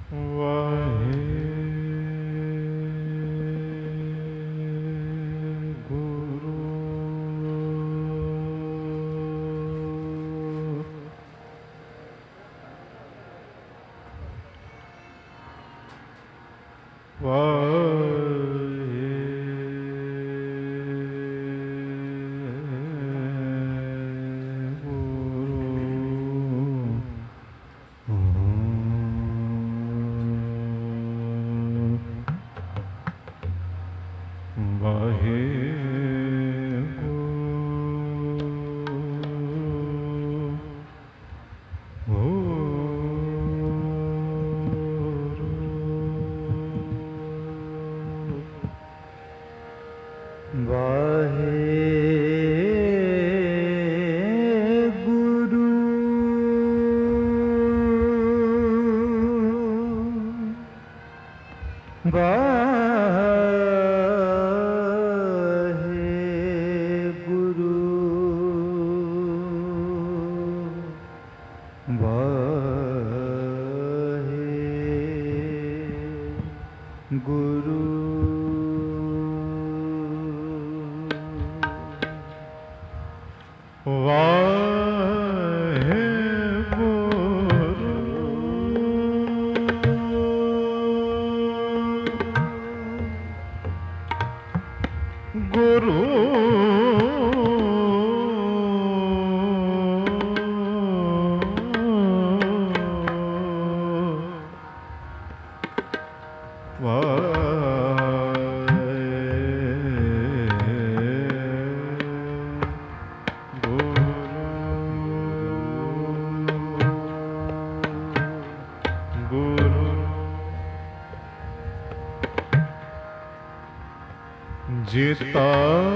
जिता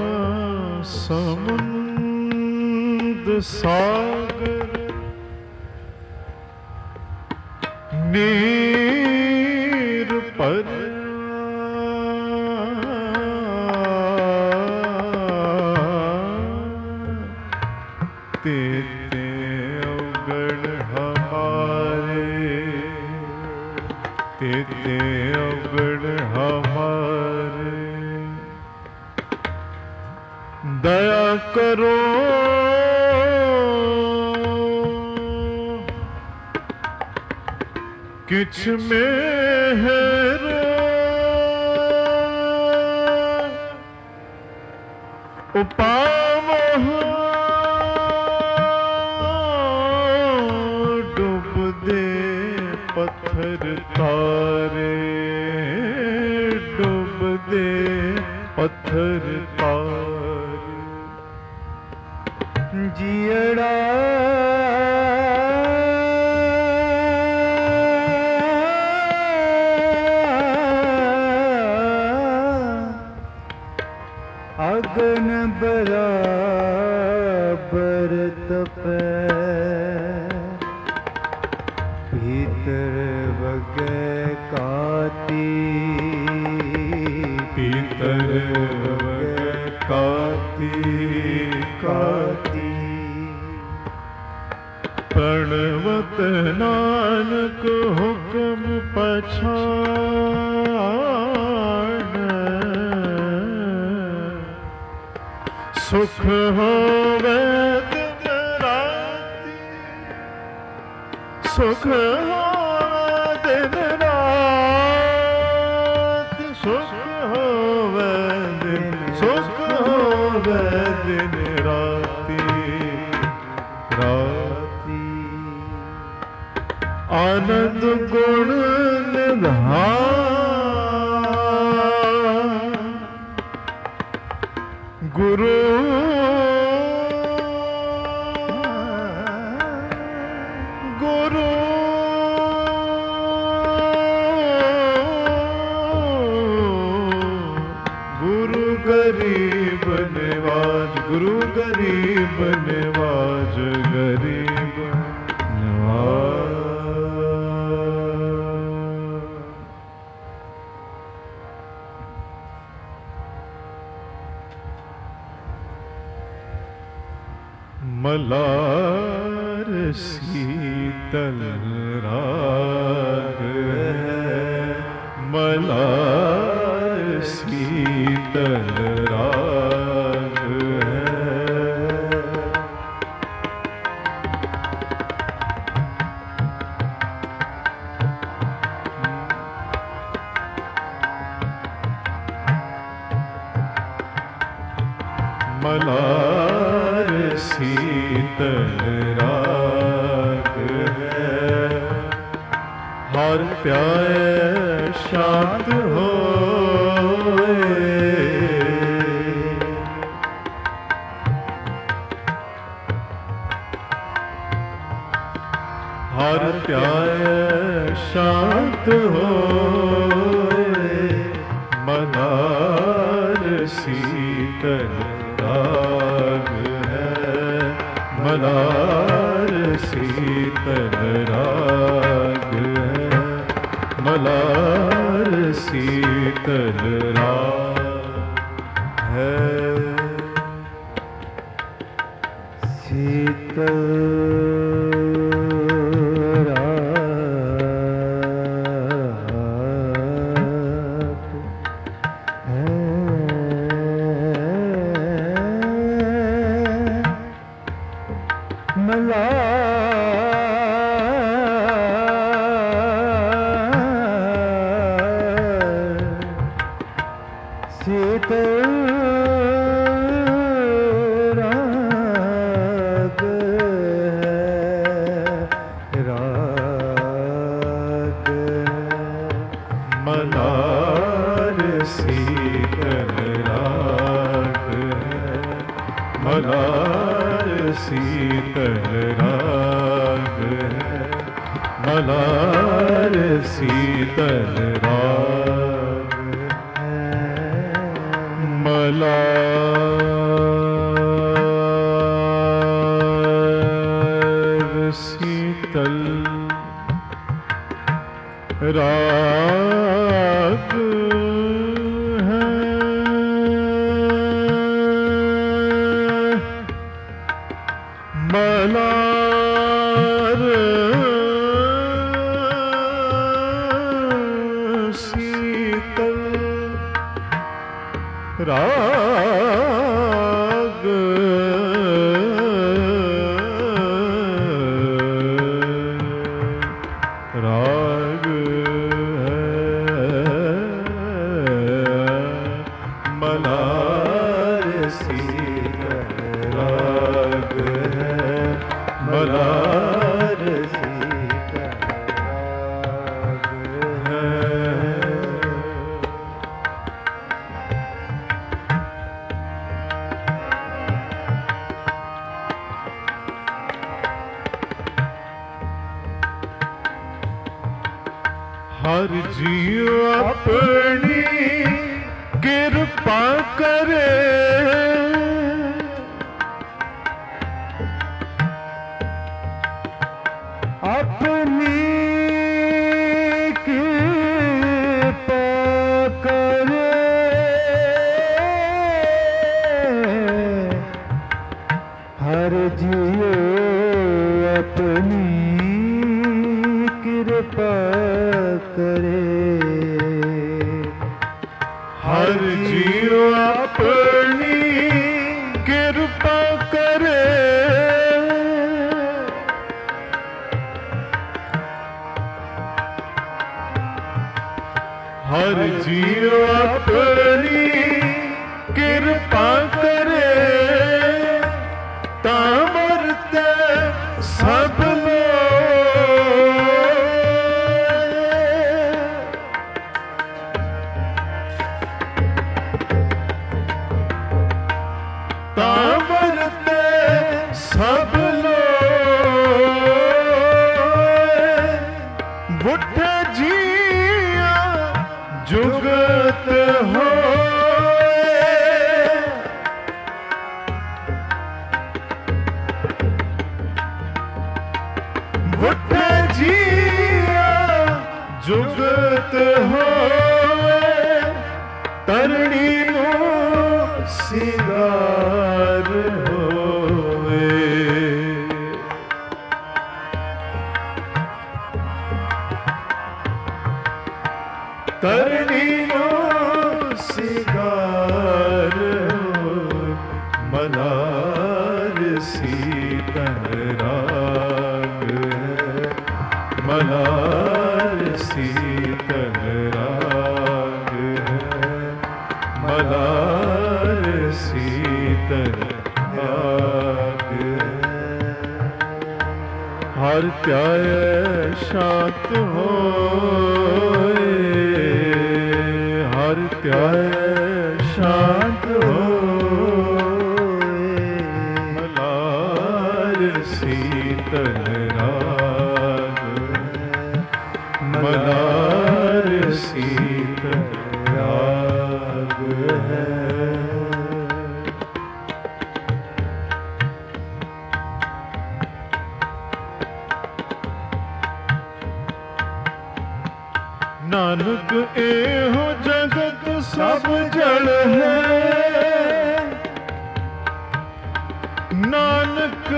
समुंद सागर नीर पर तेरे अवगण हमारे, तेरे अवगण हमारे, दया करो किछ मेहरो उपावह डूब दे पत्थर तारे, डूब दे पत्थर तारे, जियड़ा अगन बराबर तपे, भीतर वगे काती, भीतर वगे काती काती, प्रणवत नानक हुक्म पछाड़, सुख होवे दिन राति, सुख होवे दिन राति, सुख होवे दिन, सुख होवे दिन राति राति, आनंद गुण निधान गुरु गुरु गुरु गरीब निवाज, गुरु गरीब निवाज, गरीब निवाज। मलार शीतल राग मलार शीतल राग है। हर प्याए शांत होए, हर प्याए शांत होए। मलार शीतल राग है, मलार शीतल राग है, मलार शीतल राग है। शीतल मलार शीतल राग है, मलार शीतल राग है। मलार शीतल राग मलार शीतल राग राग है। मलार शीतल राग है, मलार शीतल राग है। हर जीव अपनी कृपा करे, अपनी कृपा करे। हर जियो अपनी कृपा करे। हर जीव अपनी कृपा करे। हर जीव अपनी कृपा करे। तामरते सब तामरते सब लोग बुढ़े जिया जुगत हो। बुढ़े जिया जुगत हो। तरणी नो सिंगार होए। तरणी नो सिंगार होए। मलार शीतल राग है, मलार शीतल राग है, मलार शीतल ਹਰ ਧਿਆਏ ਸ਼ਾਂਤ ਹੋਏ, ਹਰ ਧਿਆਏ ਸ਼ਾਂਤ ਹੋਏ। ਮਲਾਰ ਸੀਤਲ ਰਾਗ, ਮਲਾਰ ਸੀਤਲ ਰਾਗ ਹੈ। नानक एहो जगत सब जड़ है, नानक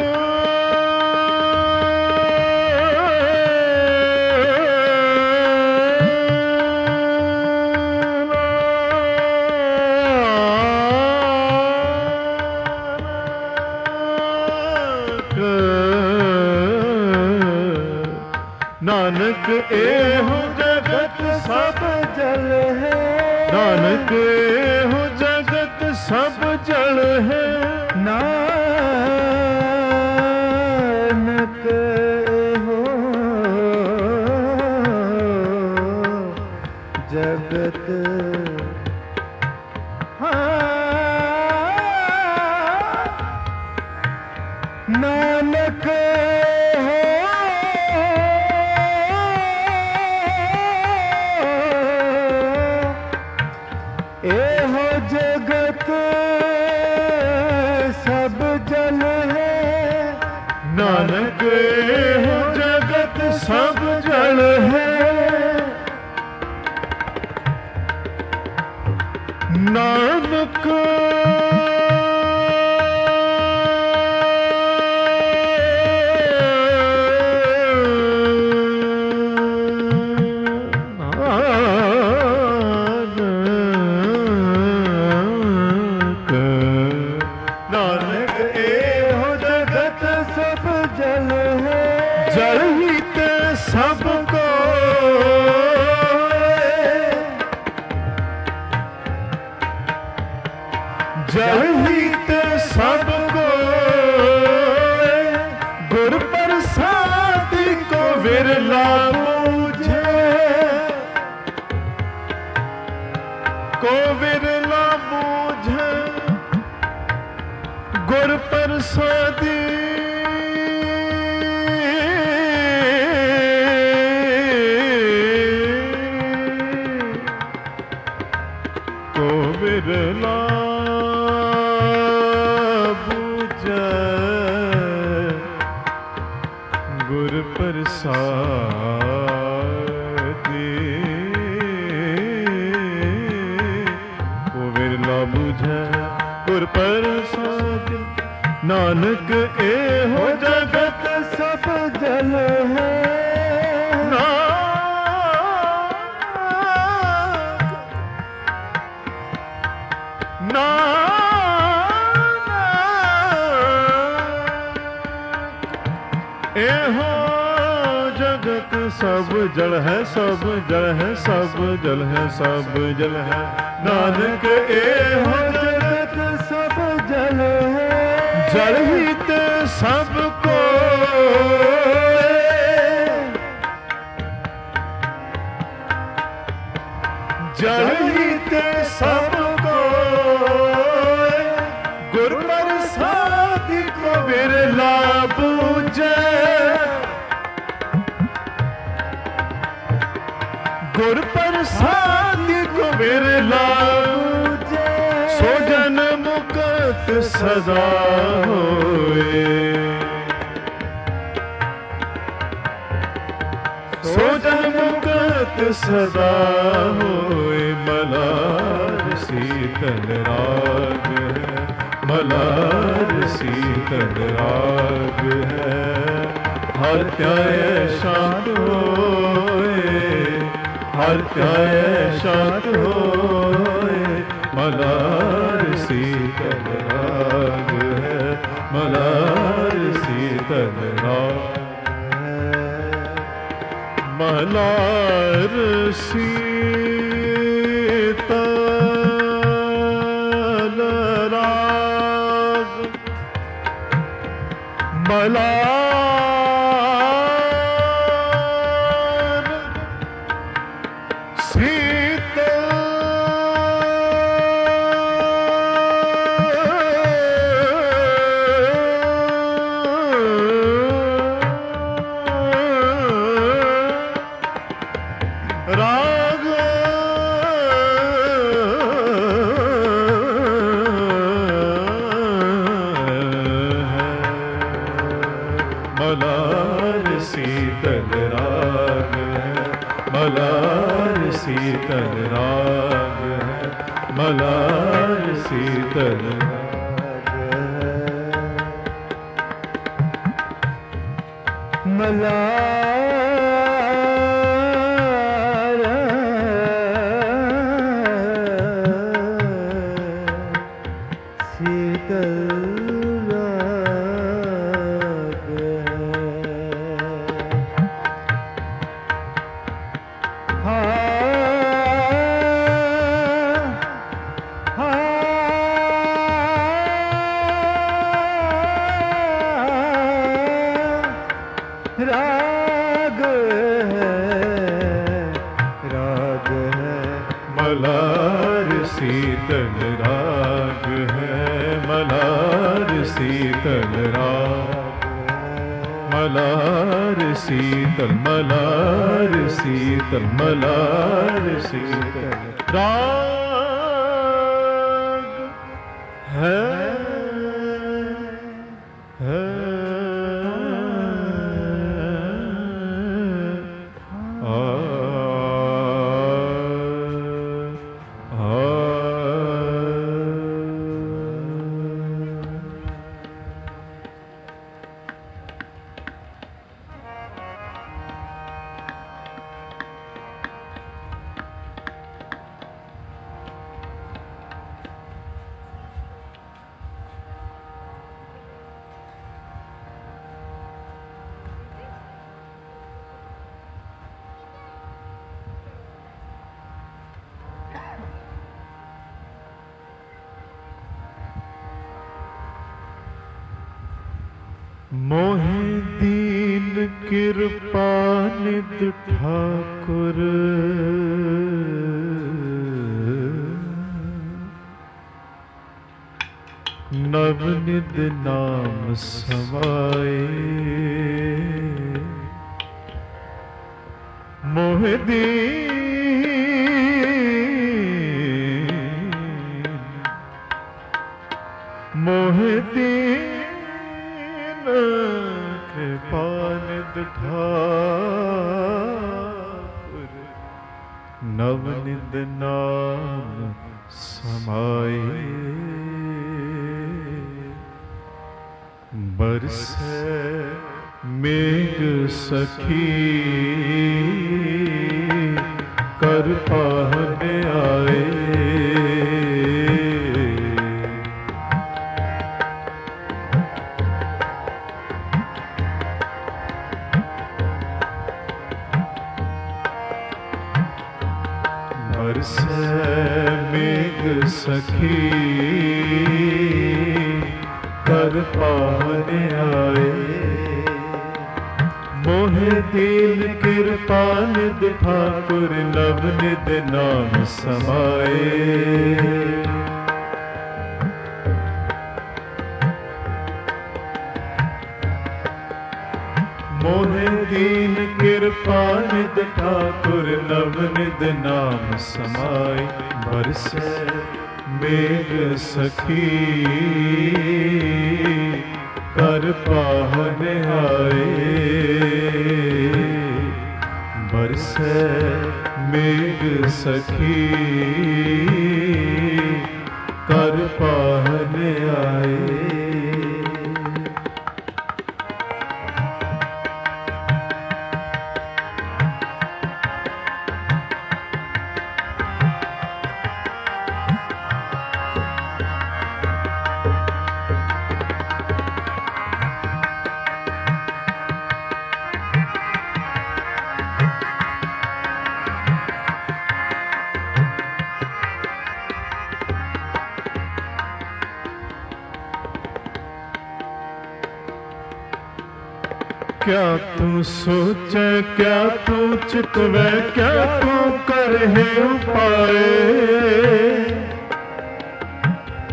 नानक एहो जगत सब जल है, नानक एहो जगत सब जल है। नानक एहो जगत नानक एहो जगत सब जल है, नानक एहो जगत सब जल है। नानक नानक एहो जगत सब जल है, जल ही ते सब को जल ही ते सब को गुर प्रसाद को विरला बूझे, को विरला बूझे गुर प्रसादी। को विरला बूझे गुर प्रसादी, को विरला बूझे गुर प्रसादी। नानक एहो जगत सब जल है, एहो जगत सब जल है, सब जल है, सब जल है, सब जल है। नानक एहो जगत सब जल है, जल ही ते सब को जल ही ते सब को गुर प्रसाद को विरला बूझे, गुर प्रसाद को विरला बूझे। सो जन मुक्त सदा होए, सो जन मुक्त सदा होए। मलार सीतल राग है, मलार सीतल राग है। हर त्याए शांत होए, हर त्याए शांत होए। मलार सीतल राग है, मलार सीतल राग है। मलार सीतल राग, मलार राग मलार शीतल राग है, मलार शीतल राग है, मलार शीतल मलार शीतल राग राग है मलार शीतल राग है, मलार शीतल राग, मलार शीतल, मलार शीतल, मलार शीतल राग है। मोहि दीन कृपा निध ठाकुर, नवनिध नाम समाए। मोहि दीन, मोहि दीन कृपा निध ठाकुर, नवनिध नाम समाए। बरसे मेघ सखी कर पाहने आए। बरसे मेघ सखी कर पाहने आए। मोहि दीन कृपा निध ठाकुर, नवनिध नाम समाए। मोहि दीन कृपा निध ठाकुर, नवनिध नाम समाए। बरसे मेघ सखी कर पाहने आए। बरसे मेघ सखी कर पाहने आए। क्या तू सोचे, क्या तू चितवे, क्या तू करे उपाय।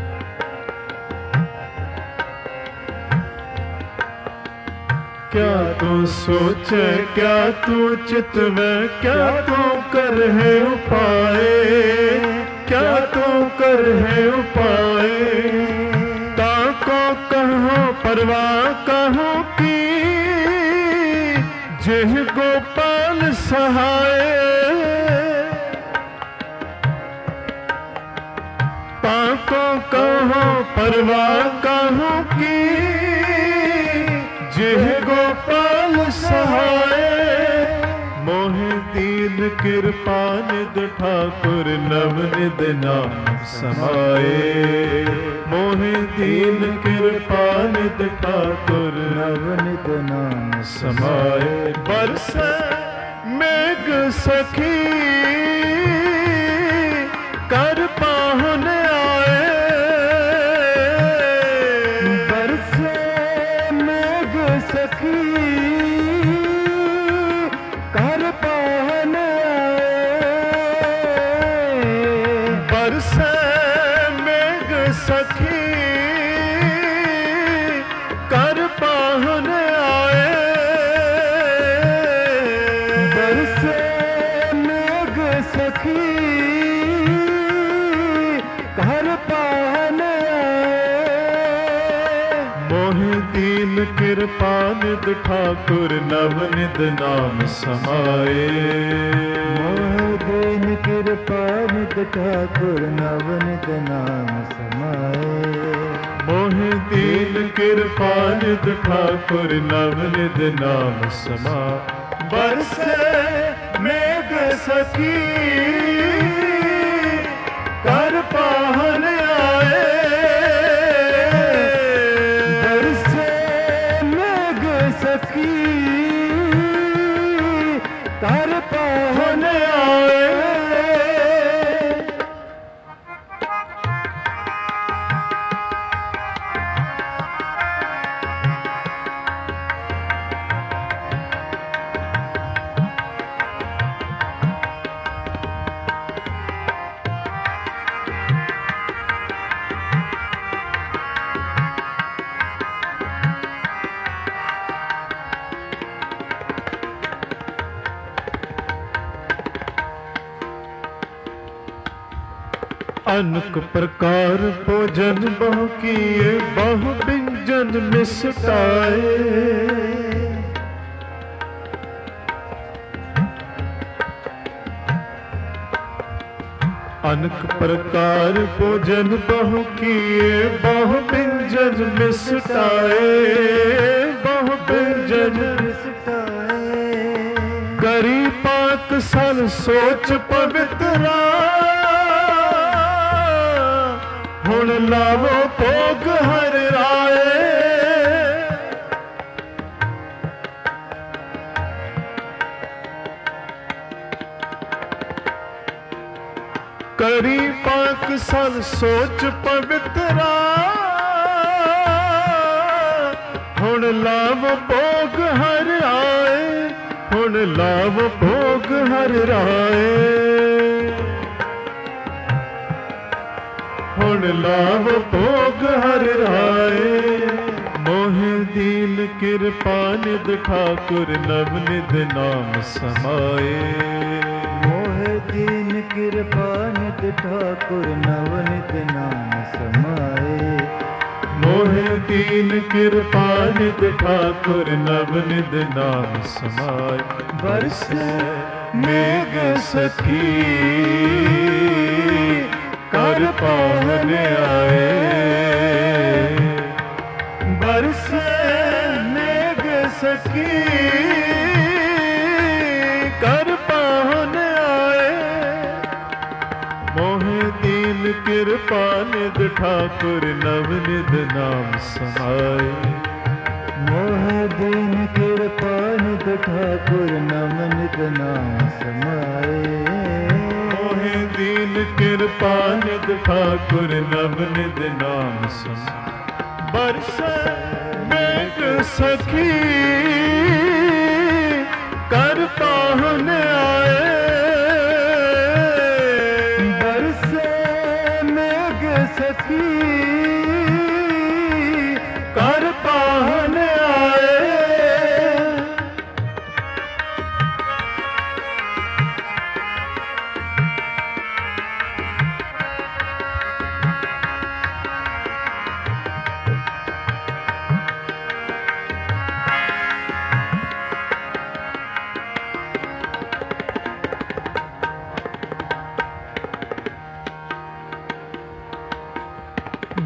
क्या तू सोचे, क्या तू चितवे, क्या तू कर है उपाय, क्या तू कर है उपाय। ताको कहो परवाह कहो की, जेह गोपाल सहाय। ताको कहो परवाह कहो की, जेह गोपाल सहाय। मोहि दीन कृपा निध ठाकुर नवनिध नाम समाए। मोहि दीन कृपा निध ठाकुर नवनिध नाम समाए। बरसे मेघ सखी कर पाहुन आए। बरसे मेघ सखी कर पाहुन आए। बरसे मेघ सखी कर पाहुन आए। बरसे मेघ सखी कर पाहुन आए। मोहि दीन कृपा निध ठाकुर नवनिध नाम समाए। मोहि दीन कृपा निध ठाकुर नवनिध नाम समाए। मोहि दीन कृपा निध ठाकुर नवनिध नाम समाए। बरसे मेघ सखी कर पाहुन आए। बरसे मेघ सखी कर पाहुन आए। अनेक प्रकार भोजन बहु किए, बहु व्यंजन मिसटाए। अनेक प्रकार भोजन बहु किए, बहु व्यंजन मिसटाए। बहु व्यंजन मिसटाए। करी पाक सन सोच पवित्रा, हुण लावो भोग हर राए। करी पाक सन सोच पवित्रा, हुण लाव भोग हर आए। हुण लाव भोग हर राए। हुण लाव भोग हर राए। मोहि दीन कृपा निध ठाकुर नवनिध नाम समाए। मोहि दीन कृपा निध ठाकुर नवनिध नाम समाए। मोहि दीन कृपा निध ठाकुर नवनिध नाम समाए। बरसे मेघ सखी कर पाहुन आए। बरसे मेघ सखी कर पाहुन आए। मोहि दीन कृपा निध ठाकुर नवनिध नाम समाए। मोहि दीन कृपा निध ठाकुर नवनिध नाम समाए। मोहि दीन कृपा निध ठाकुर नवनिध नाम समाए। बरसे मेघ सखी कर पाहुन आए। बरसे मेघ सखी कर पाहुन आए।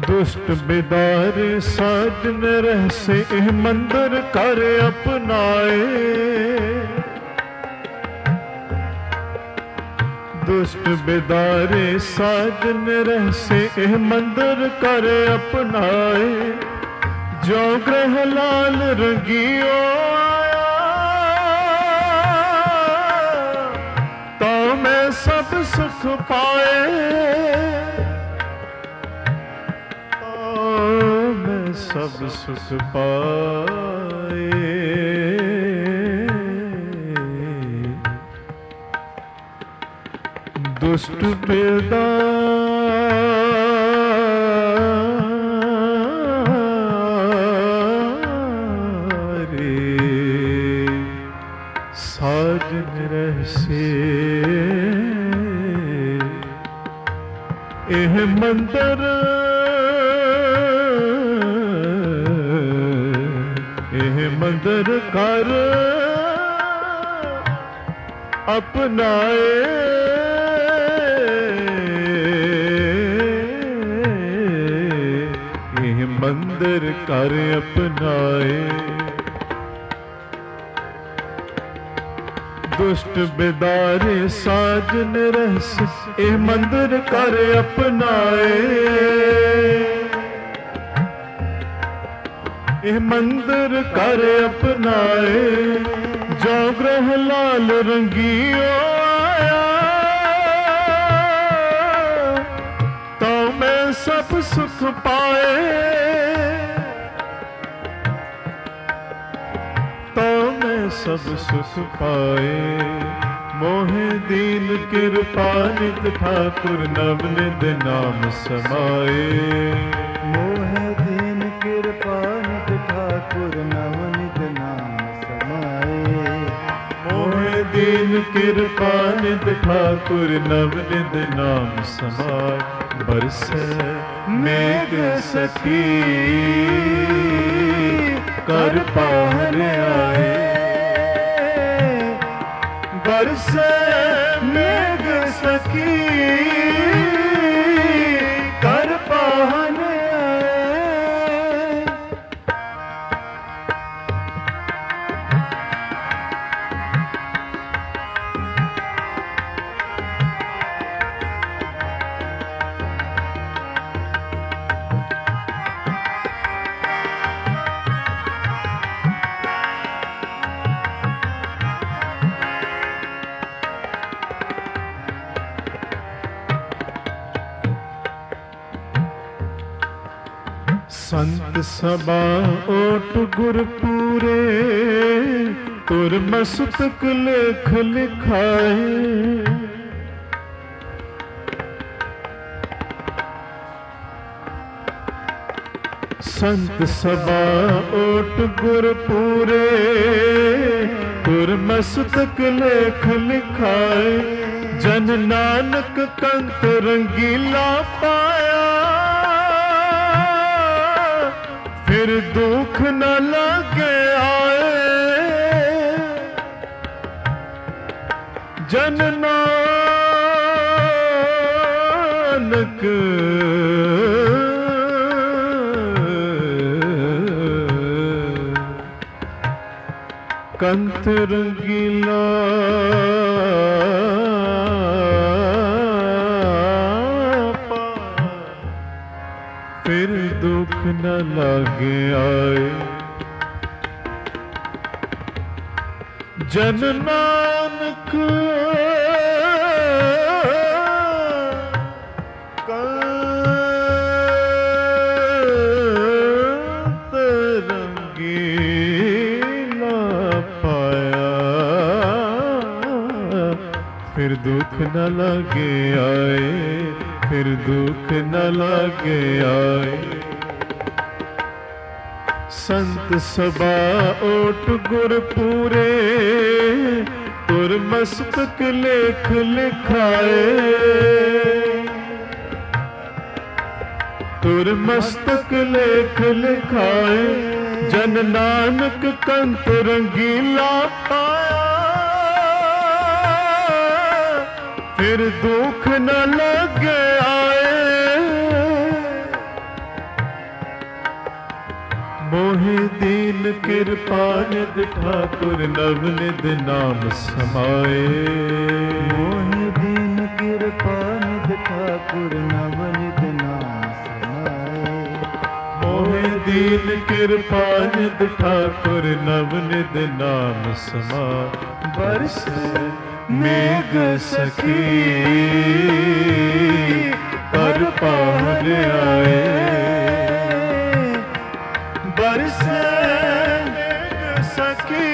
दुष्ट बिदारे साजन रहसे एह मंदिर कर अपनाए। दुष्ट बिदारे साजन रहसे एह मंदिर कर अपनाए। जो ग्रह लाल रंगियो तो मैं सब सुख पाए। सब सुख पाए। दुष्ट बिदारे साजन रहसे एह मंदिर मंदिर कर अपनाए। यह मंदिर कर अपनाए। दुष्ट बिदारे साजन रहस यह मंदिर कर अपनाए। ਇਹ ਮੰਦਰ ਕਰ ਅਪਨਾਏ। ਜੋ ਗ੍ਰਹ ਲਾਲ ਰੰਗੀਓ ਆਇਆ ਤਾਂ ਮੈਂ ਸਭ ਸੁਖ ਪਾਏ। ਤਾਂ ਮੈਂ ਸਭ ਸੁਖ ਪਾਏ। ਮੋਹਿ ਦੀਨ ਕਿਰਪਾ ਨਿਤ ਠਾਕੁਰ ਨਵ ਨਿਧ ਨਾਮ ਸਮਾਏ। ਮੋਹਿ ਦੀਨ ਕਿਰਪਾ ठाकुर नव नित नाम समाए। मोहे दीन कृपा नित ठाकुर नव नित नाम समाए। बरसै मेघ सखी कर पाहन आए। बरसै मेघ सखी कर पाहन संत सभा ओट गुर पूरे तुर मस्तक लेख लिखाए। संत सभा ओट गुर पूरे तुर मस्तक लेख लिखाए। जन नानक कंत रंगीला पाया फिर दुख न लगे आए। जन नानक कंत रंगीला फिर दुख न लागे आए। जन नानक कंत रंगीला पाया फिर दुख न लागे आए। फिर दुख न लागे आए। संत सभा ओट गुर पूरे तुर मस्तक लेख लिखाए। तुर मस्तक लेख लिखाए। जन नानक कंत रंगीला पाया फिर दुख न लगे आए। मोहि दीन कृपा निधि ठाकुर नवनिध नाम समाए। मोहि दीन कृपा निधि ठाकुर नवनिध नाम समाए। मोहि दीन कृपा निधि ठाकुर नवनिध नाम समाए। बरसे मेघ सखी पर पाहुन आए। बरसे मेघ सखी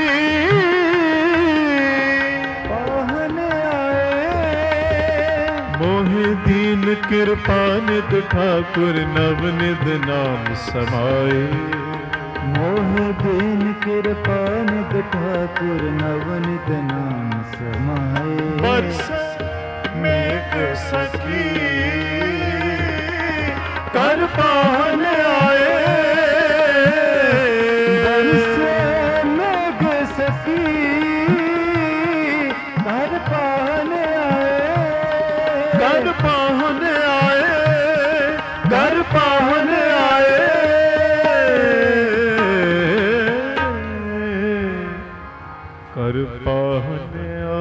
पाहुन आए। मोहि दीन कृपा निधि ठाकुर नवनिध नाम समाए। मोहि दीन कृपा निधि ठाकुर नवनिध नाम समाए। बरसे मेघ सखी कर पाहुन आए। बरसे मेघ सखी कर पाहुन आए। कर पाहुन आए। कर पाहुन आए। कर पाहुन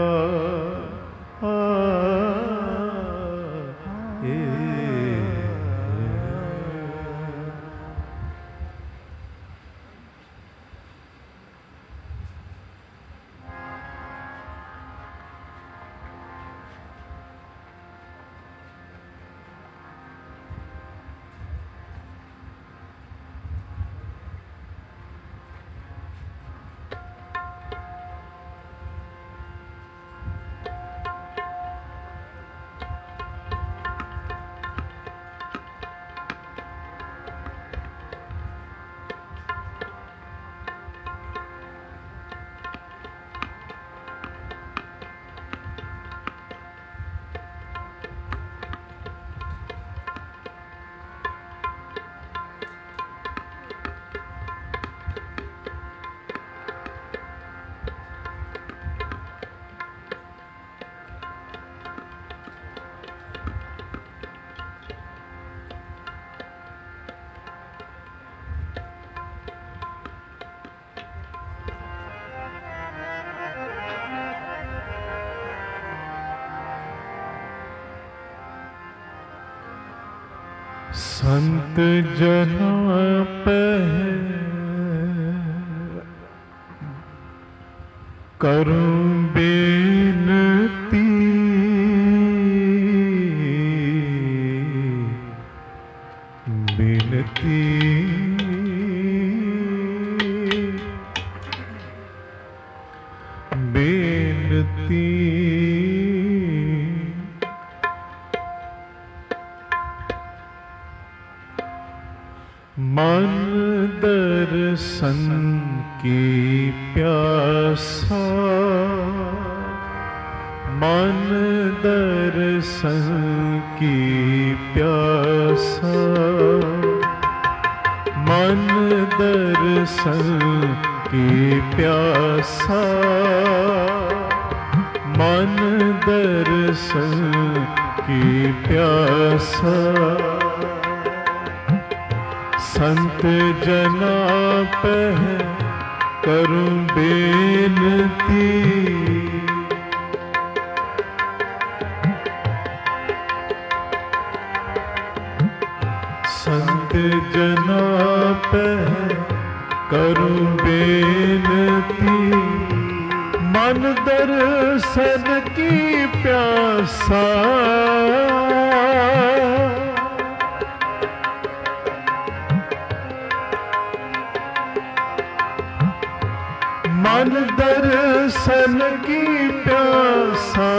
संत जना पे करूं बेनती। बेनती बेनती मन दर्शन की प्यासा। मन दर्शन की प्यासा। मन दर्शन की प्यासा। मन दर्शन की प्यासा। संत जना पे करूं बेनती। संत जना पे करूं बेनती। मन दर्शन की प्यासा। मन दर्शन की प्यासा।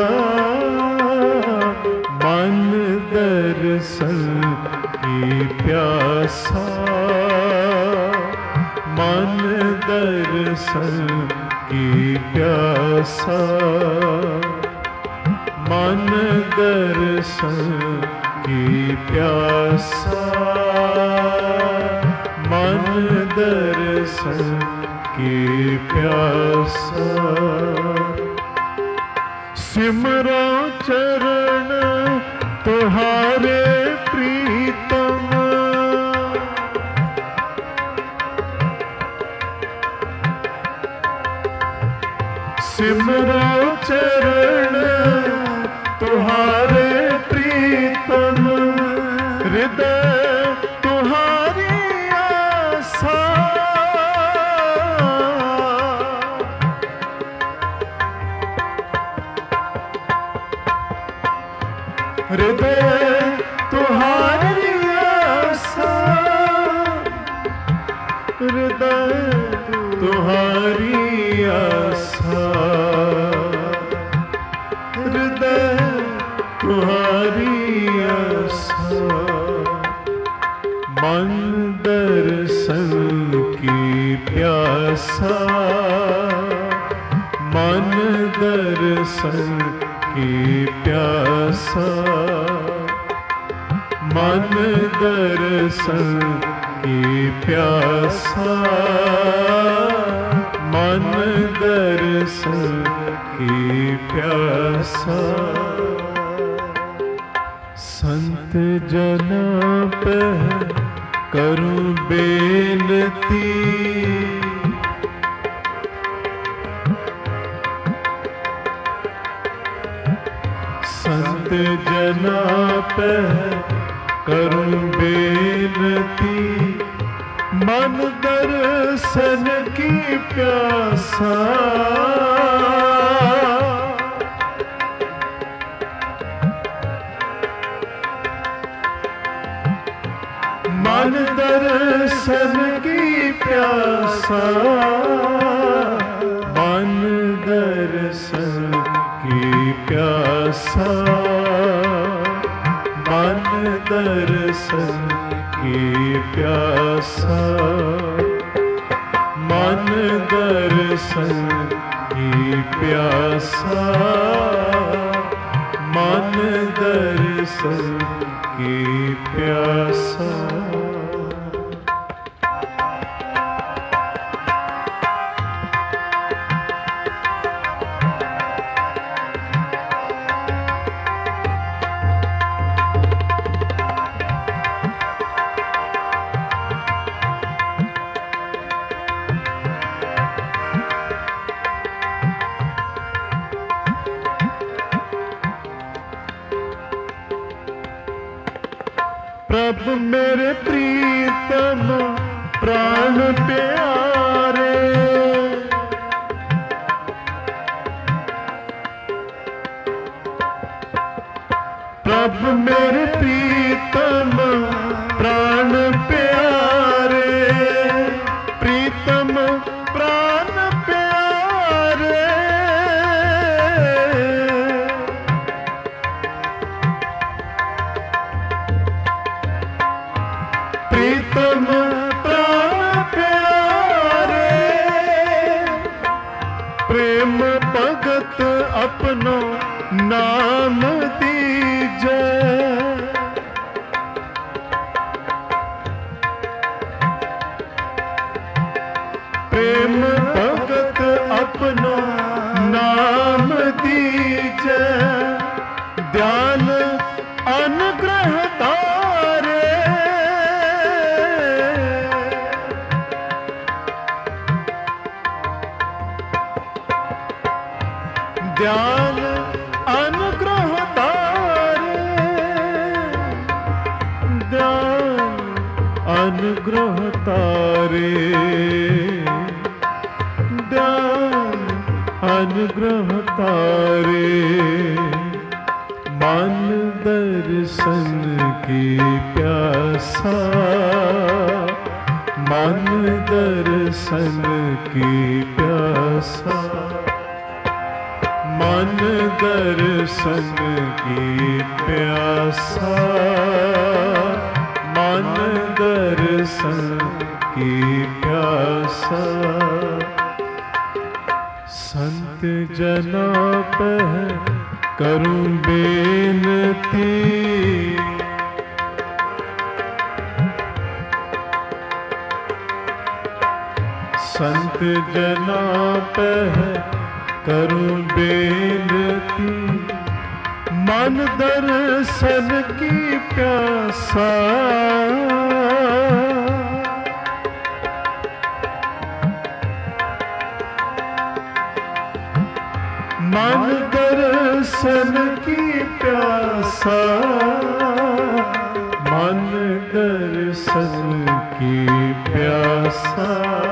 मन दर्शन की प्यासा। मन दर्शन की प्यासा। मन दर्शन की प्यासा। मन दर्शन की प्यासा। सिमरो चरण तुम्हारे प्रीतम। हृदय तुम्हारी आशा, हृदय तुम्हारी आशा, हृदय तुम्हारी आशा। मन दर्शन की प्यासा, मन दर्शन की प्यासा, मन दर्शन की प्यासा, मन दर्शन की प्यासा। संत जना पे करूं बेनती, संत जना पे करूं बेनती, मन दर्शन की प्यासा, मन दर्शन की प्यासा, मन दर्शन की प्यासा, मन दर्शन की प्यासा, मन दर्शन की प्यासा, मन दर्शन की प्यासा। प्रभु मेरे प्रीतम प्राण प्यारे, प्रभु मेरे प्रीतम प्राण प्यारे, प्रीतम प्राण प्यारे, प्रीतम प्राण प्यारे, प्रेम भगत अपनो नाम दीजे, प्रेम भगत अपनो नाम दीजे, ध्यान अनुग्रह तारे, ध्यान अनुग्रह तारे, ध्यान अनुग्रह तारे, ध्यान अनुग्रह तारे। मन दर्शन की प्यासा, मन दर्शन की प्यासा, मन दर्शन की प्यासा, मन दर्शन की प्यासा। संत जना पे करूं बेनती, संत जना पे करूं बेनती, मन दर्शन की प्यासा, मन दर्शन की प्यासा, मन दर्शन की प्यासा,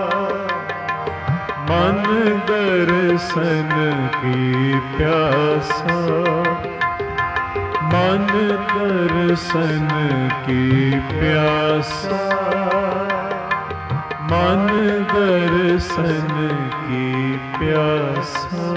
मन दर्शन की प्यासा, मन दर्शन की प्यासा, मन दर्शन की प्यासा।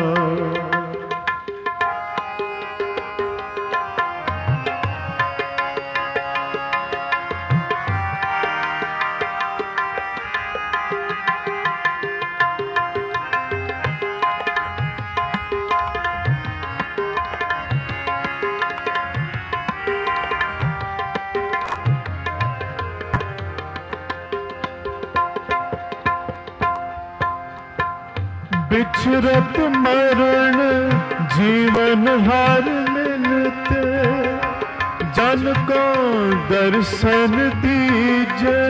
बिछरत मरण जीवन हार मिलते, जन को दर्शन दीजे,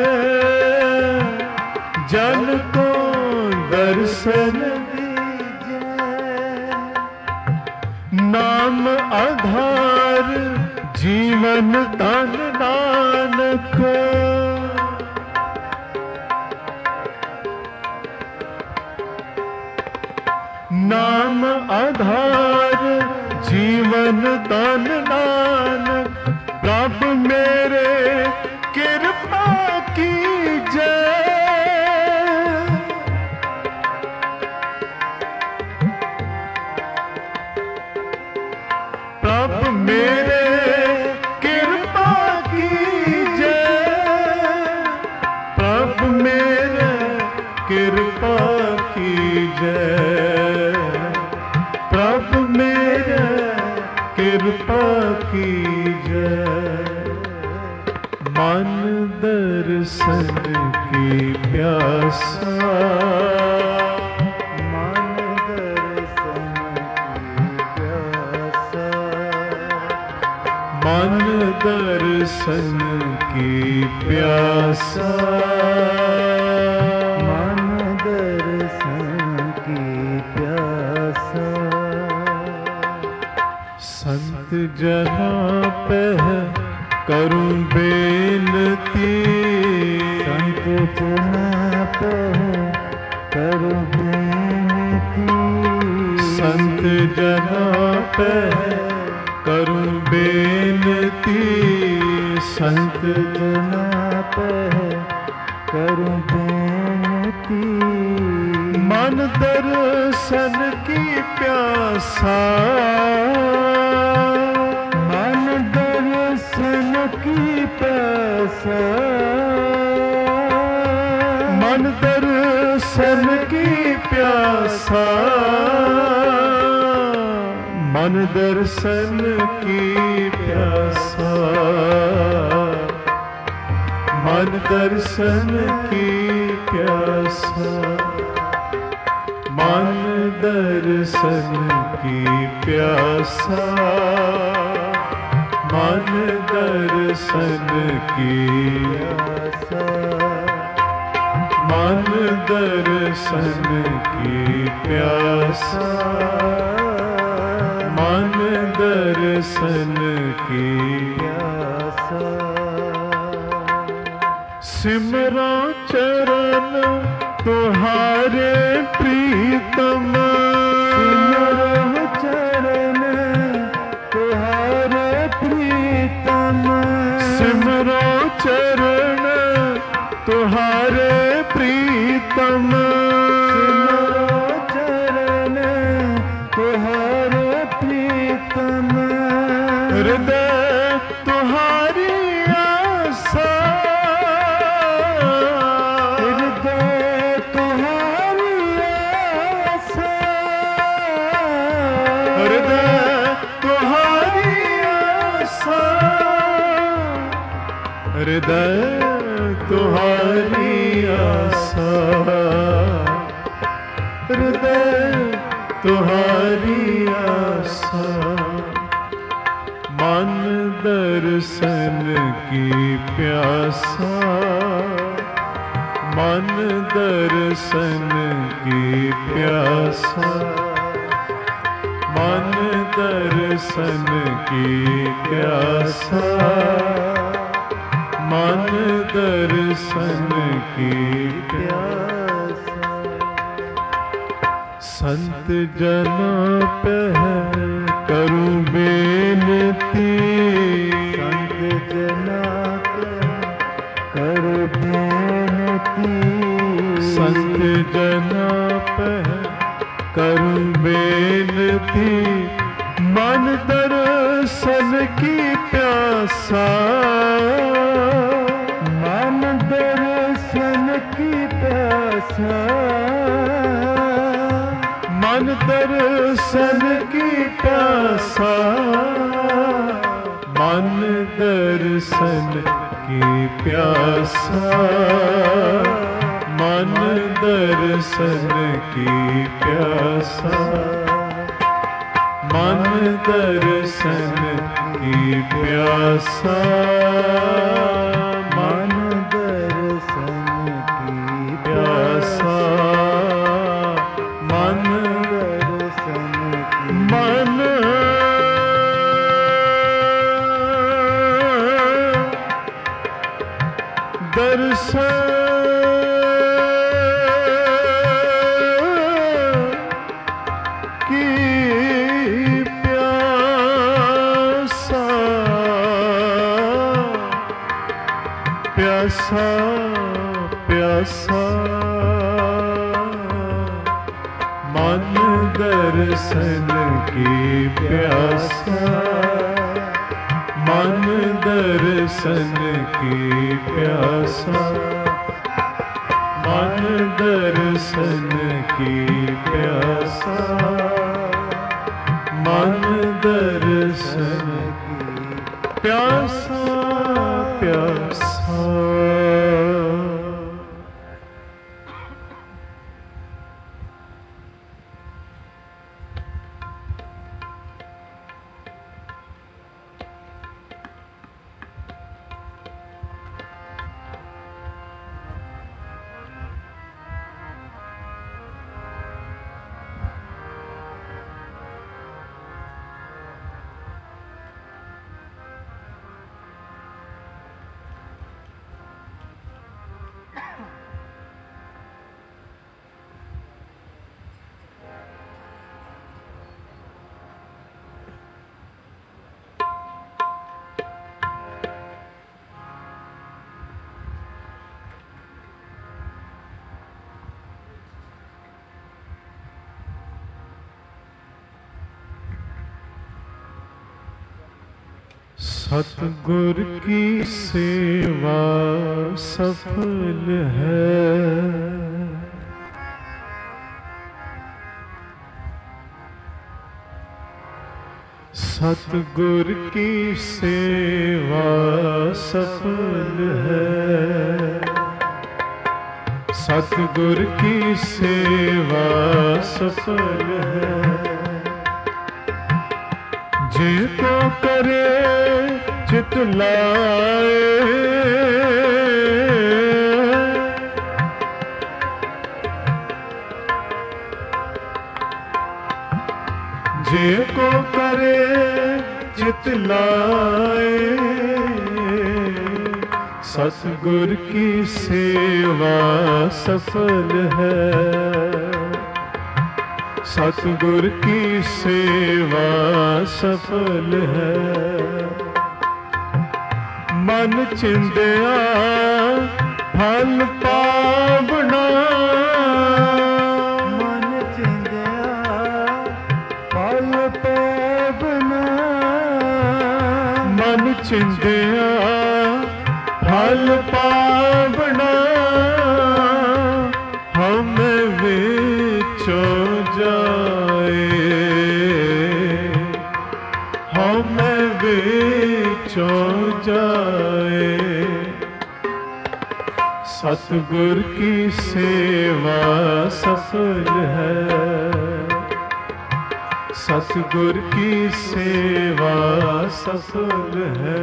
जन को दर्शन दीजे। नाम आधार जीवन तन नानक, नाम आधार जीवन तन नानक। प्रभु मेरे कृपा कीजे, प्रभु मेरे कृपा कीजे, प्रभु मेरे कृपा कीजे, प्रभु मेरे कृपा कीजे। मन दर्शन की प्यासा, मन दर्शन की प्यासा, मन दर्शन की प्यासा, मन दर्शन की प्यासा। संत जना पे करूं बेनती, संत जना पे करूं बेनती, संत जना पे करूं बेनती, संत जना पे करूं बेनती। मन दर्शन की प्यासा, मन दर्शन की प्यासा, मन दर्शन की प्यासा, मन दर्शन की प्यासा, मन दर्शन की प्यासा, मन दर्शन की प्यासा, मन दर्शन की प्यासा, मन दर्शन की प्यासा, मन दर्शन की प्यासा। सिमरो चरण तुम्हारे प्रीतम, सिमरो चरण तुम्हारे प्रीतम, सिमरो चरण तुम्हारे प्रीतम, सिमरो चरण तुम्हारे प्रीतम। हृदय तुम्हारी आशा, हृदय तुम्हारी आशा, हृदय तुम्हारी आशा, हृदय तुम्हारी आशा, हृदय तुम्हारी आशा। मन दर्शन की प्यासा, मन दर्शन की प्यासा, मन दर्शन की प्यासा, मन दर्शन की प्यासा। संत जना पे करूं बेनती, दर्शन की प्यासा, मन दर्शन की प्यासा, मन दर्शन की प्यासा, मन दर्शन की प्यासा, मन दर्शन की प्यासा, मन दर्शन की प्यासा, मन दर्शन की प्यासा, मन दर्शन की मन दर्शन की प्यासा, प्यासा, प्यासा, मन दर्शन की प्यासा, मन दर्शन की प्यासा, मन दर्शन की प्यासा, मन दर्शन की प्यासा, प्यासा। सतगुर की सेवा सफल है, सतगुर की सेवा सफल है, सतगुर की सेवा सफल है, जिनको करे चित लाए, जिनको करे चित लाए, सतगुर की सेवा सफल है, सतगुर की सेवा सफल है, मन चिंदिया फल पावना, मन चिंदिया फल पावना, मन चिंदिया फल पावना, हमें विचो जाए, हमें विचो जाए, सतगुर की सेवा सफल है, सतगुर की सेवा सफल है।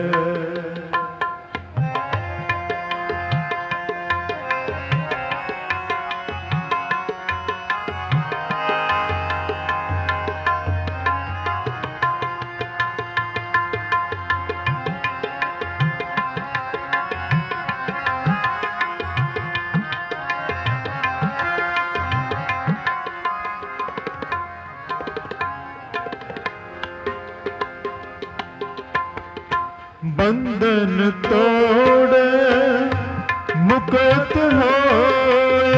बंधन तोड़ मुक्त होए,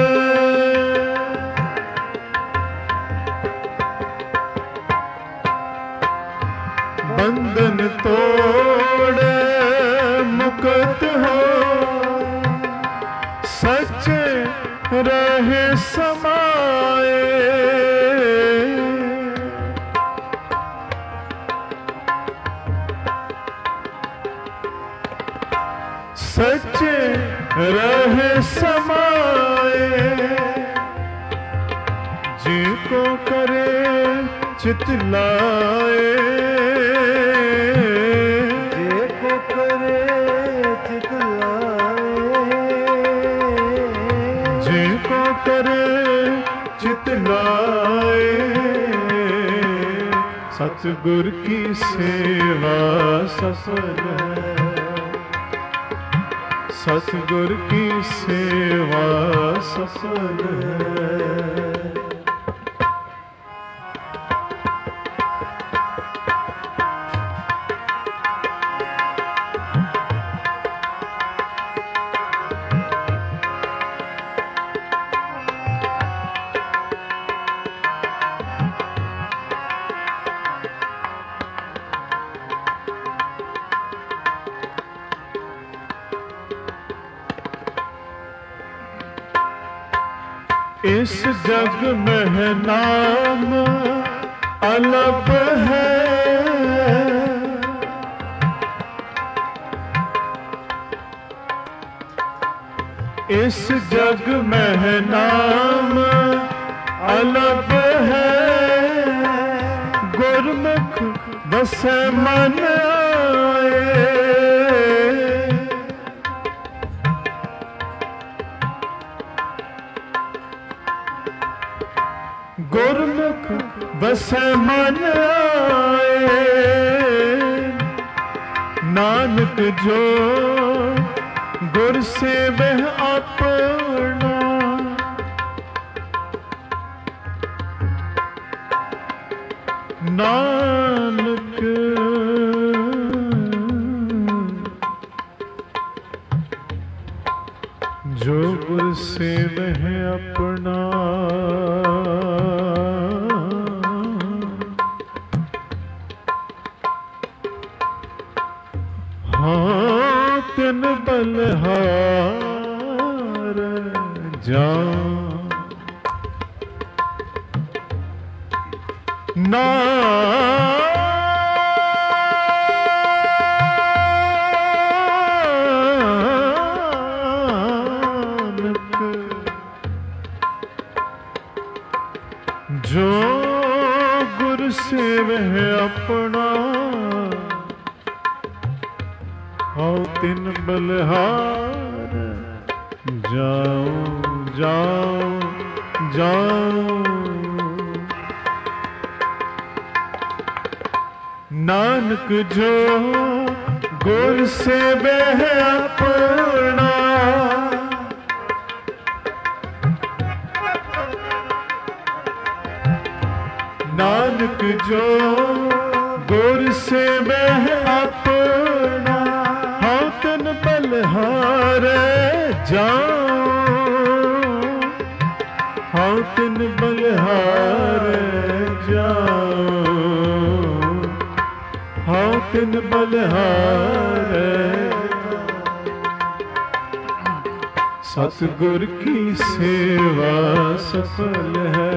बंधन बंधन तोड़ मुक्त हो, सच रहे समाए। सच रहे समाए, जिनको करे चितलाए। जिनको करे चितलाए, जिनको करे चितलाए। सतगुर की सेवा सफल है, सतगुर की सेवा सफल है। इस जग में नाम अलग है, इस जग में नाम अलग है। गुरमुख बसे मन आए, गुरमुख बसे मन आए। नानक जो गुर से वह अपना, नानक जो गुर से वह अपना। हाँ तिन बलहार जान, नानक जो गुर से वह अपना। आओ तिन बलहार जाओ जाओ जाओ। नानक जो गुर से वह अपना, नानक जो गुर से वह अपना। हाँ तिन बलहार जाओ, हाँ तिन बलहार जाओ, हाँ तिन बलहार। सतगुर की सेवा सफल है,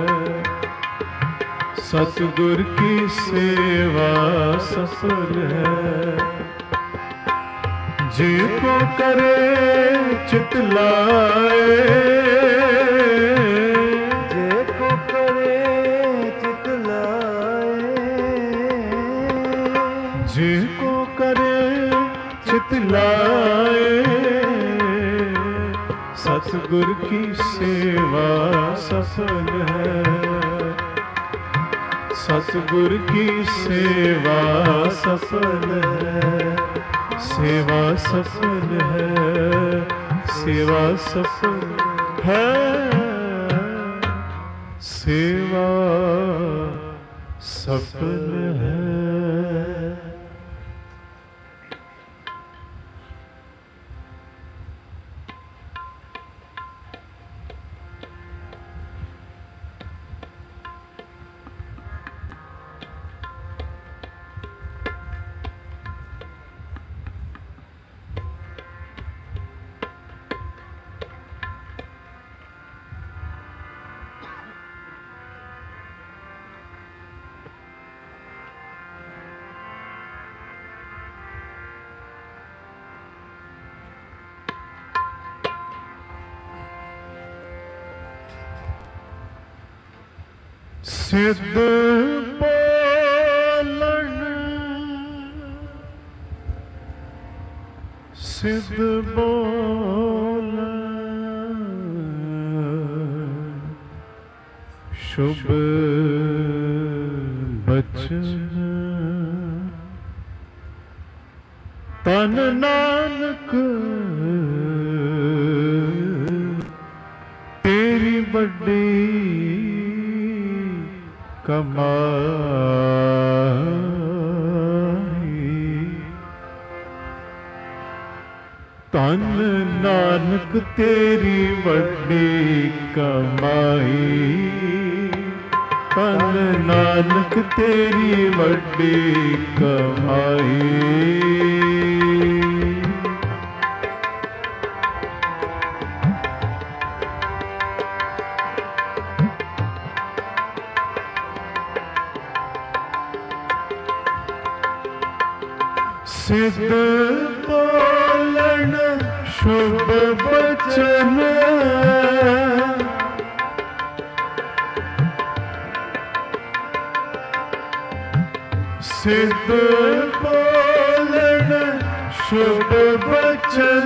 सतगुर की सेवा सफल है। जिनको करे चितलाए, जिनको करे चितलाए, जिनको करे चितलाए। सतगुर की सेवा सफल है, सतगुर की सेवा सफल है। सेवा सफल है, सेवा सफल है, सेवा सफल है। ਸਿੱਧ ਬੋਲਣ ਸਿੱਧ ਬੋਲਣ ਸ਼ੁਭ ਬਚਨ ਤਨ ਨਾਨਕ ਤੇਰੀ ਵੱਡੀ ਕਮਾਈ। ਤਨ ਨਾਨਕ ਤੇਰੀ ਵੱਡੀ ਕਮਾਈ। ਤਨ ਨਾਨਕ ਤੇਰੀ ਵੱਡੀ ਕਮਾਈ। ਸਿੱਧ ਬੋਲਣ ਸ਼ੁਭ ਬਚਨ ਸਿੱਧ ਬੋਲਣ ਸ਼ੁਭ ਬਚਨ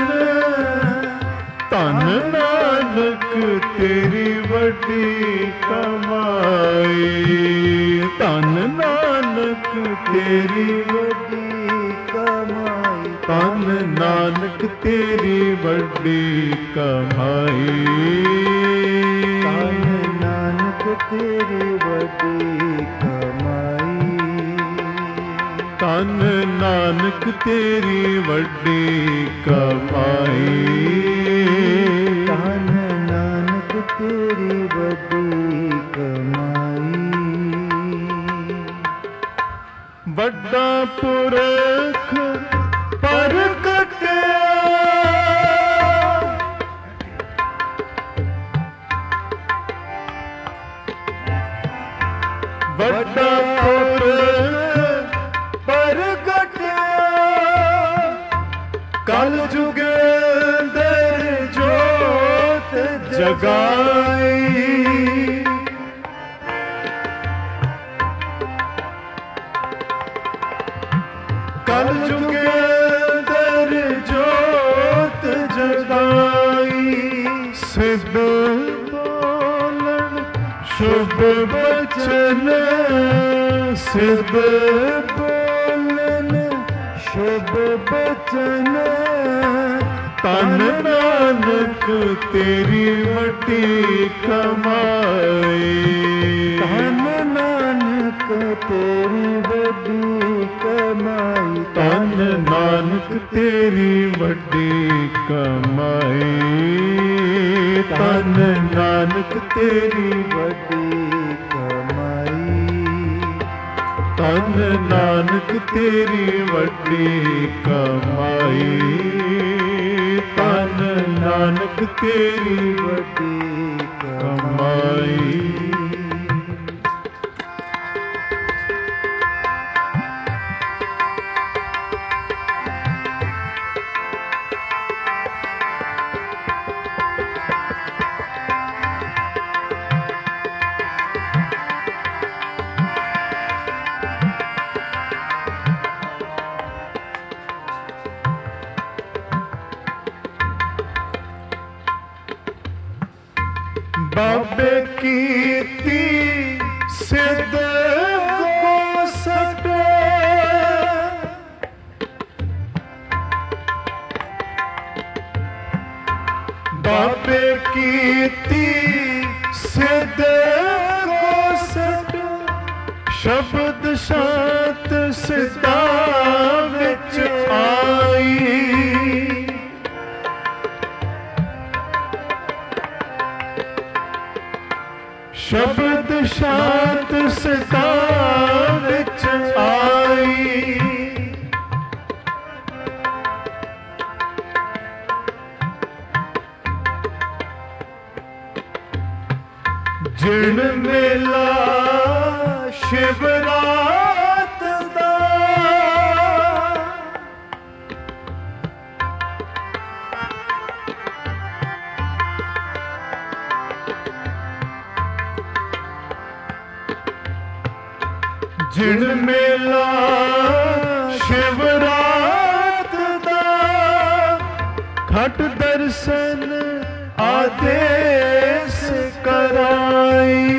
ਧਨ ਨਾਨਕ ਤੇਰੀ ਵੱਡੀ ਕਮਾਈ। ਧਨ ਨਾਨਕ ਤੇਰੀ ਵੱਡੀ ਕਮਾਈ। ਧਨ ਨਾਨਕ ਤੇਰੀ ਵੱਡੀ ਕਮਾਈ। ਧਨ ਨਾਨਕ ਤੇਰੀ ਵੱਡੀ ਕਮਾਈ। ਧਨ ਨਾਨਕ ਤੇਰੀ ਵੱਡੀ ਕਮਾਈ। ਧਨ ਨਾਨਕ ਤੇਰੀ ਵੱਡੀ ਕਮਾਈ। ਵੱਡਾ ਪੁਰਖ ਪ੍ਰਗਟਿਆ ਵੱਡਾ ਪੁਰਖ ਪ੍ਰਗਟਿਆ ਕਲ ਜੁਗ ਅੰਦਰ ਜੋਤ ਜਗਾਈ। ਕਲ ਜੁਗ ਅੰਦਰ ਜੋਤ ਜਗਾਈ। ਸਿੱਧ ਬੋਲਣ ਸ਼ੁਭ ਬਚਨ ਸਿੱਧ ਬੋਲਣ ਸ਼ੁਭ ਬਚਨ ਧਨ ਨਾਨਕ ਤੇਰੀ ਵੱਡੀ ਕਮਾਈ। ਧਨ ਨਾਨਕ ਤੇਰੀ ਵੱਡੀ ਕਮਾਈ। ਧਨ ਨਾਨਕ ਤੇਰੀ ਵੱਡੀ ਕਮਾਈ। ਧਨ ਨਾਨਕ ਤੇਰੀ ਵੱਡੀ ਕਮਾਈ। ਧਨ ਨਾਨਕ ਤੇਰੀ ਵੱਡੀ ਕਮਾਈ। ਧਨ ਨਾਨਕ ਤੇਰੀ ਵੱਡੀ ਕਮਾਈ। ਬਾਬੇ ਕੀਤੀ ਸਿੱਧ ਕੋ ਸਟੇ ਬਾਬੇ ਕੀਤੀ ਸਿੱਧ ਕੋ ਸਟੇ ਸ਼ਬਦ ਸ਼ਾਂਤ ਸਿੱਧਾ ਵਿੱਚ ਆਈ। ਸ਼ਬਦ ਸ਼ਾਂਤ ਸਿੱਧਾ ਵਿੱਚ ਆਈ। ਜਿਣ ਮੇਲਾ ਸ਼ਿਵਰਾਤ ਦਾ ਜਿਨ ਮੇਲਾ ਸ਼ਿਵਰਾਤ ਦਾ ਖਟ ਦਰਸ਼ਨ ਆਦੇਸ ਕਰਾਈ।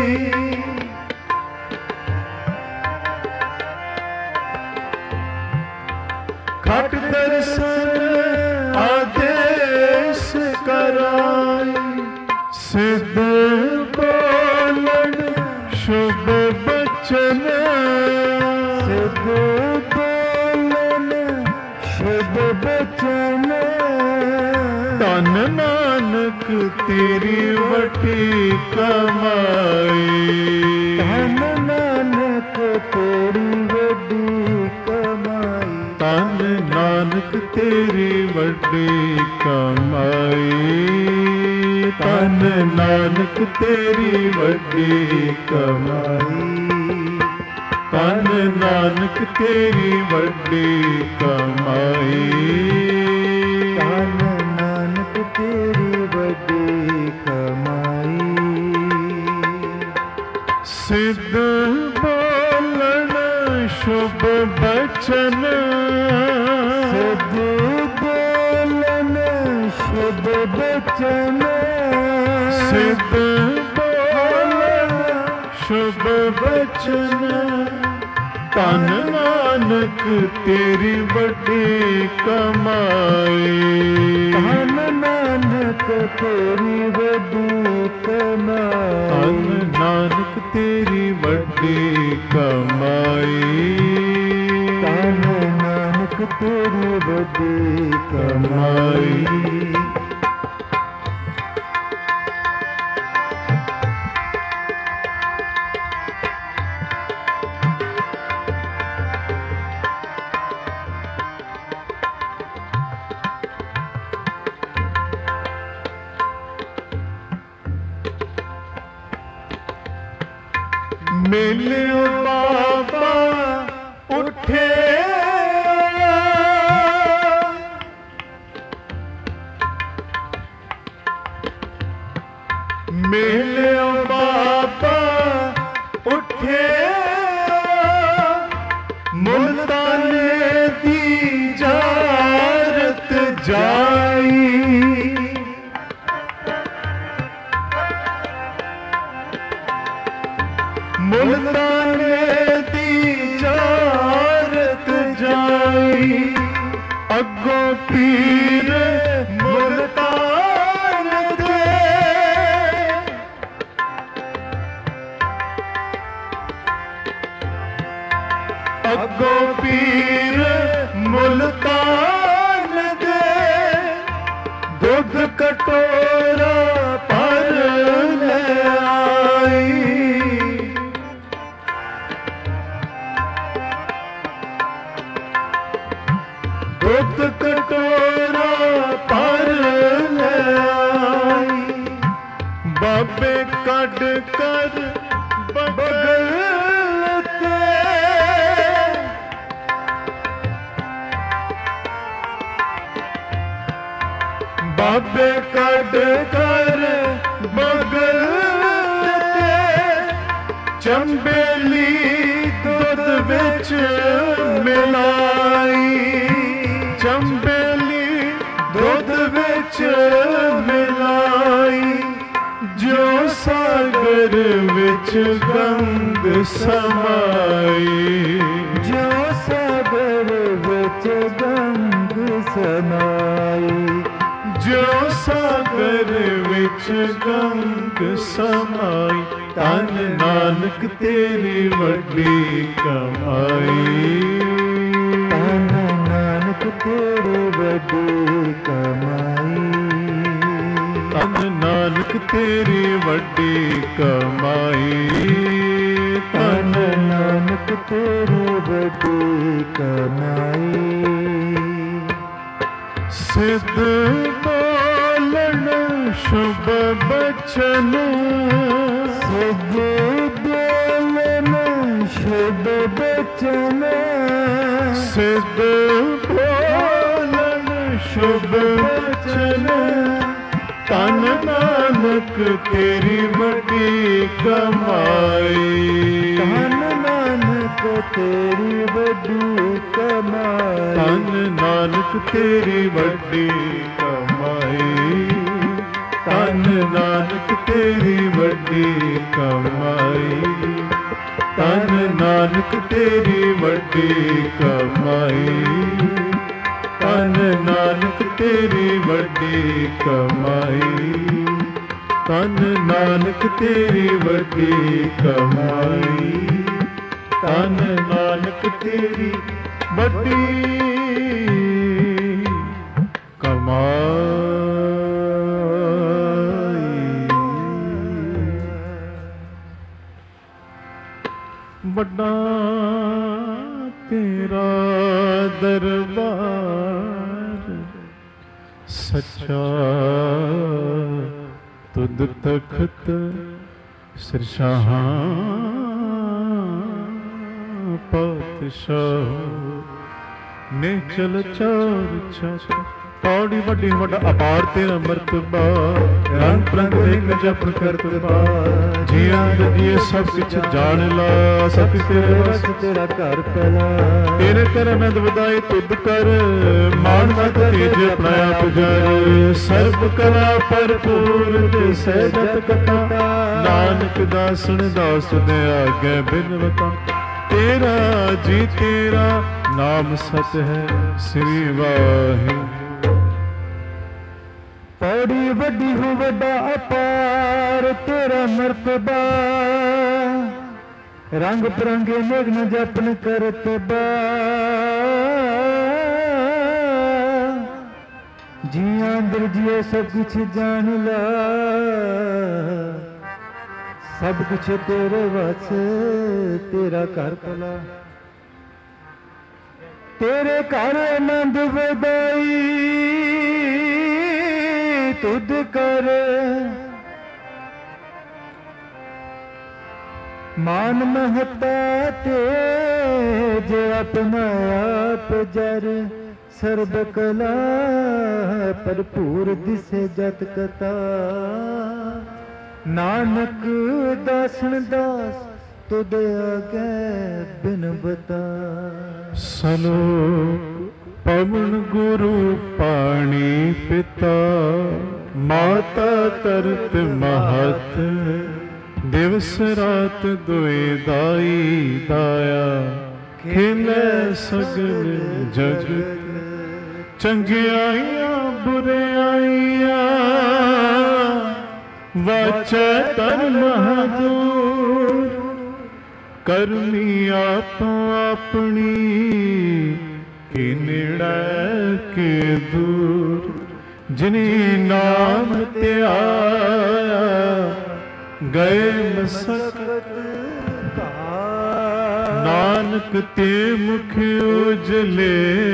ਖਟ ਦਰਸ਼ਨ ਆਦੇਸ ਕਰਾਈ। ਸਿੱਧ ਬੋਲਣ ਸ਼ੁਭ ਬਚਨ, ਸਿੱਧ ਬੋਲਣ ਸ਼ੁਭ ਬਚਨ। ਧਨ ਨਾਨਕ ਤੇਰੀ ਵੱਡੀ ਕਮਾਈ। ਧਨ ਨਾਨਕ ਤੇਰੀ ਵੱਡੀ ਕਮਾਈ। ਧਨ ਨਾਨਕ ਤੇਰੀ ਵੱਡੀ ਕਮਾਈ। ਧਨ ਨਾਨਕ ਤੇਰੀ ਵੱਡੀ ਕਮਾਈ। ਧਨ ਨਾਨਕ ਤੇਰੀ ਵੱਡੀ ਕਮਾਈ। ਧਨ ਨਾਨਕ ਤੇਰੀ ਵੱਡੀ ਕਮਾਈ। ਸਿੱਧ ਬੋਲਣ ਸ਼ੁਭ ਬਚਨ, ਸਿੱਧ ਬੋਲਣ ਸ਼ੁਭ ਬਚਨ। ਸਿੱਧ ਬੋਲਣ ਸ਼ੁਭ ਬਚਨ। ਧਨ ਨਾਨਕ ਤੇਰੀ ਵੱਡੀ ਕਮਾਈ। ਧਨ ਨਾਨਕ ਤੇਰੀ ਵੱਡੀ ਕਮਾਈ। ਧਨ ਨਾਨਕ ਤੇਰੀ ਵੱਡੀ ਕਮਾਈ। ਧਨ ਨਾਨਕ ਤੇਰੀ ਵੱਡੀ ਕਮਾਈ। ਮਿਲਿਓ ਬਾਬਾ ਉੱਠਿਆ, ਮਿਲਿਓ ਬਾਬਾ ਉੱਠਿਆ। ਮੁਲਤਾਨੇ ਦੀ ਜਾਰਤ ਜਾਈ। ਮੁਲਤਾਨੇ ਦੀ ਜਾਰਤ ਜਾਈ। ਅੱਗੋਂ ਪੀਰ ਮੁਲਤਾਨ ਦੇ, ਅੱਗੋਂ ਪੀਰ ਮੁਲਤਾਨ ਦੇ। ਦੁੱਧ ਕਟੋਰਾ ਭਰ ਲੈ ਆਈ। ਦੁੱਧ ਕਟੋਰਾ ਭਰ ਲੈ ਆਈ। ਬਾਬੇ ਕੱਢ ਕਰ ਬਗਲ ਤੇ, ਬਾਬੇ ਕੱਢ ਕਰ ਬਗਲ ਤੇ। ਚੰਬੇਲੀ ਦੁੱਧ ਵਿੱਚ ਮਿਲਾਈ। ਚੰਬੇਲੀ ਦੁੱਧ ਵਿੱਚ ਮਿਲਾਈ। ਜੋ ਸਾਗਰ ਵਿੱਚ ਗੰਗ ਸਮਾਈ। ਜੋ ਸਾਗਰ ਵਿੱਚ ਗੰਗ ਸਮਾਈ। ਜੋ ਸਾਗਰ ਵਿੱਚ ਗੰਗ ਸਮਾਈ। ਧਨ ਨਾਨਕ ਤੇਰੀ ਵੱਡੀ ਕਮਾਈ। ਧਨ ਨਾਨਕ ਤੇਰੀ ਵੱਡੀ ਕਮਾਈ। ਧਨ ਨਾਨਕ ਤੇਰੀ ਵੱਡੀ ਕਮਾਈ। ਧਨ ਨਾਨਕ ਤੇਰੀ ਵੱਡੀ ਕਮਾਈ। ਸਿੱਧ ਬੋਲਣ ਸ਼ੁਭ ਬਚਨ, ਸਿੱਧ ਬੋਲਣ ਸ਼ੁਭ ਬਚਨ। ਸਿੱਧ ਬੋਲਣ ਸ਼ੁਭ ਬਚਨ। ਧਨ ਨਾਨਕ ਤੇਰੀ ਵੱਡੀ ਕਮਾਈ। ਧਨ ਨਾਨਕ ਤੇਰੀ ਵੱਡੀ ਕਮਾਈ। ਧੰਨ ਨਾਨਕ ਤੇਰੀ ਵੱਡੀ ਕਮਾਈ। ਧੰਨ ਨਾਨਕ ਤੇਰੀ ਵੱਡੀ ਕਮਾਈ। ਧੰਨ ਨਾਨਕ ਤੇਰੀ ਵੱਡੀ ਕਮਾਈ। ਧੰਨ ਨਾਨਕ ਤੇਰੀ ਵੱਡੀ ਕਮਾਈ। ਧੰਨ ਨਾਨਕ ਤੇਰੀ ਵੱਡੀ ਕਮਾਈ। ਧੰਨ ਨਾਨਕ ਤੇਰੀ ਵੱਡੀ ਕਮਾਈ। ਵੱਡਾ ਤੇਰਾ ਦਰਬਾਰ ਸੱਚਾ ਤੁਧ ਤਖਤ ਸਿਰਸ਼ਾਹਾਂ ਪਾਤਸ਼ਾਹ ਨੇ ਚਲ ਚਾਰ ਛਾਛ। ਪੌੜੀ ਵੱਡੀ ਵੱਡਾ ਅਪਾਰ ਤੇਰਾ ਮਰਤਬਾ। ਰੰਗ ਪ੍ਰੰਗ ਦੇਖ ਜਪਨ ਕਰਤਬਾ। ਜੀਆਂ ਜੀਏ ਸਭ ਕੁਛ ਜਾਣ ਲਾ। ਸਭ ਤੇਰੇ ਵਸ ਤੇਰਾ ਘਰ ਪਹਿਲਾ। ਤੇਰੇ ਕਰ ਮੈਂ ਵਧਾਈ ਤੁਧ ਕਰ। ਮਾਨ ਮਤ ਤੇਜ ਆਪਣਾ ਆਪ ਜਰ। ਸਰਬ ਕਲਾ ਭਰਪੂਰ ਤੇ ਸਹਿਜਤ ਕਥਾ। ਨਾਨਕ ਦਾਸਨ ਦਾਸ ਦੇ ਆਗੇ ਬਿਨਵਤਾ। ਤੇਰਾ ਜੀ ਤੇਰਾ ਨਾਮ ਸਤ ਹੈ ਸ੍ਰੀ ਵਾਹਿਗੁਰੂ। ਪੌੜੀ ਵੱਡੀ ਹੋ ਵੱਡਾ ਅਪਾਰ ਤੇਰਾ ਮਰਤਬਾ। ਰੰਗ ਬਰੰਗੇ ਨਿਗਨ ਜਪਨ ਕਰਤਬਾ। ਜੀਆਂ ਅੰਦਰ ਜੀਏ ਸਭ ਕੁਛ ਜਾਣ ਲਾ। ਸਭ ਕੁਛ ਤੇਰੇ ਵਸ ਤੇਰਾ ਘਰ ਭਲਾ। ਤੇਰੇ ਘਰ ਆਨੰਦ ਵਧਾਈ ਤੁਧ ਕਰ। ਮਾਨ ਮਹਤਾ ਤੇਜ ਆਪਣਾ ਆਪ ਜਰ। ਸਰਬ ਕਲਾ ਭਰਪੂਰ ਦਿਸੇ ਜਤ ਕਥਾ। ਨਾਨਕ ਦਾਸਨ ਦਾਸ ਤੁਧ ਆਗੇ ਬਿਨਵਤਾ। ਸਲੋਕ ਪਵਨ ਗੁਰੂ ਪਾਣੀ ਪਿਤਾ। ਮਾਤਾ ਤਰਤ ਮਹਤ। ਦਿਵਸ ਰਾਤ ਦੁਇ ਦਾਈ ਦਾਇਆ। ਖੇਲੇ ਸਗਲ ਜਗਤ। ਚੰਗਿਆਈਆਂ ਬੁਰਿਆਈਆਂ। ਵਾਚੈ ਧਰਮ ਦੂਰ। ਕਰਮੀ ਆਪੋ ਆਪਣੀ। ਕਿ ਨੇੜੇ ਕਿ ਦੂਰ। ਜਿਨੀ ਨਾਮ ਧਿਆਇਆ। ਗਏ ਮਸਕਤ ਨਾਨਕ ਤੇ ਮੁਖ ਉਜਲੇ।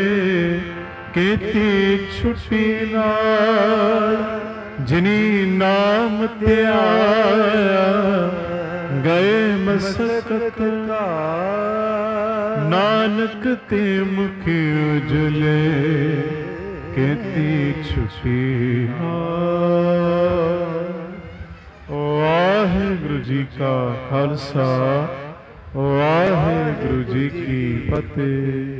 ਕੀਤੀ ਛੁਟੀ ਨਾਲ। ਜਿਨੀ ਨਾਮ ਧਿਆਇਆ। ਗਏ ਮਸਕਤ ਨਾਨਕ ਤੇ ਮੁਖ ਉਜਲੇ। ਕੀਤੀ ਛੁਟੀ ਨਾਲ। ਵਾਹਿਗੁਰੂ ਜੀ ਕਾ ਖਾਲਸਾ। ਵਾਹਿਗੁਰੂ ਜੀ ਕੀ ਫਤਿਹ।